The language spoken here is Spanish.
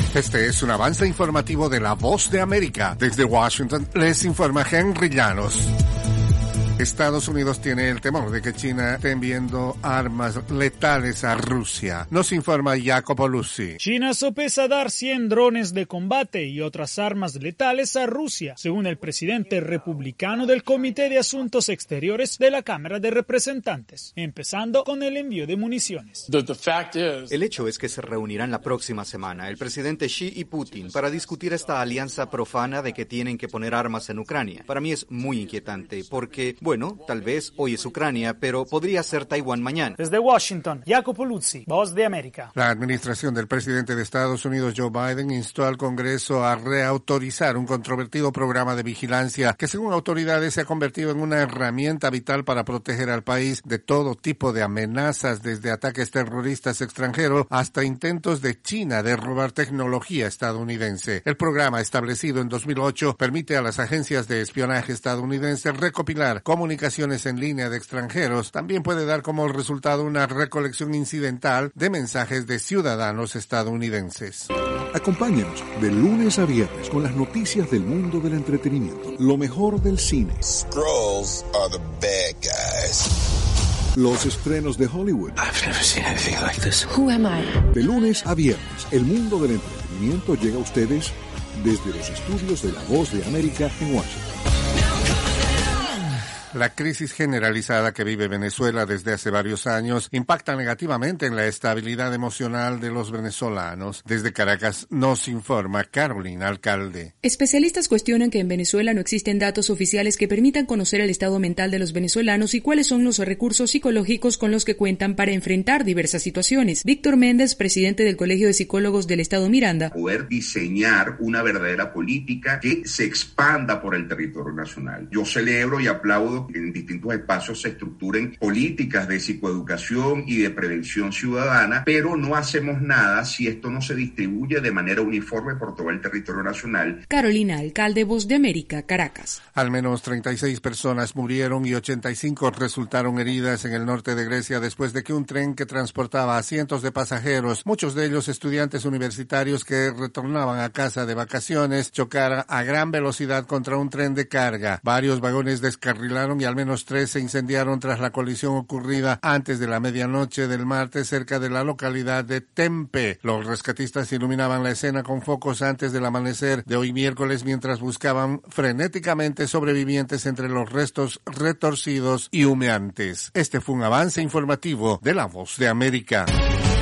Este es un avance informativo de La Voz de América. Desde Washington les informa Henry Llanos. Estados Unidos tiene el temor de que China esté enviando armas letales a Rusia. Nos informa Jacopo Luzzi. China sopesa dar 100 drones de combate y otras armas letales a Rusia, según el presidente republicano del Comité de Asuntos Exteriores de la Cámara de Representantes, empezando con el envío de municiones. El hecho es que se reunirán la próxima semana el presidente Xi y Putin para discutir esta alianza profana de que tienen que poner armas en Ucrania. Para mí es muy inquietante porque, bueno, tal vez hoy es Ucrania, pero podría ser Taiwán mañana. Desde Washington, Jacopo Luzzi, Voz de América. La administración del presidente de Estados Unidos, Joe Biden, instó al Congreso a reautorizar un controvertido programa de vigilancia que, según autoridades, se ha convertido en una herramienta vital para proteger al país de todo tipo de amenazas, desde ataques terroristas extranjeros hasta intentos de China de robar tecnología estadounidense. El programa, establecido en 2008, permite a las agencias de espionaje estadounidenses recopilar comunicaciones en línea de extranjeros. También puede dar como resultado una recolección incidental de mensajes de ciudadanos estadounidenses. Acompáñanos de lunes a viernes con las noticias del mundo del entretenimiento, lo mejor del cine. Skrulls are the bad guys. Los estrenos de Hollywood. I've never seen anything like this. Who am I? De lunes a viernes, el mundo del entretenimiento llega a ustedes desde los estudios de La Voz de América en Washington. La crisis generalizada que vive Venezuela desde hace varios años impacta negativamente en la estabilidad emocional de los venezolanos. Desde Caracas nos informa Carolina Alcalde. Especialistas cuestionan que en Venezuela no existen datos oficiales que permitan conocer el estado mental de los venezolanos y cuáles son los recursos psicológicos con los que cuentan para enfrentar diversas situaciones. Víctor Méndez, presidente del Colegio de Psicólogos del Estado Miranda. Poder diseñar una verdadera política que se expanda por el territorio nacional. Yo celebro y aplaudo que en distintos espacios se estructuren políticas de psicoeducación y de prevención ciudadana, pero no hacemos nada si esto no se distribuye de manera uniforme por todo el territorio nacional. Carolina Alcalde, Voz de América, Caracas. Al menos 36 personas murieron y 85 resultaron heridas en el norte de Grecia después de que un tren que transportaba a cientos de pasajeros, muchos de ellos estudiantes universitarios que retornaban a casa de vacaciones, chocara a gran velocidad contra un tren de carga. Varios vagones descarrilaron y al menos 3 se incendiaron tras la colisión ocurrida antes de la medianoche del martes cerca de la localidad de Tempe. Los rescatistas iluminaban la escena con focos antes del amanecer de hoy miércoles mientras buscaban frenéticamente sobrevivientes entre los restos retorcidos y humeantes. Este fue un avance informativo de La Voz de América.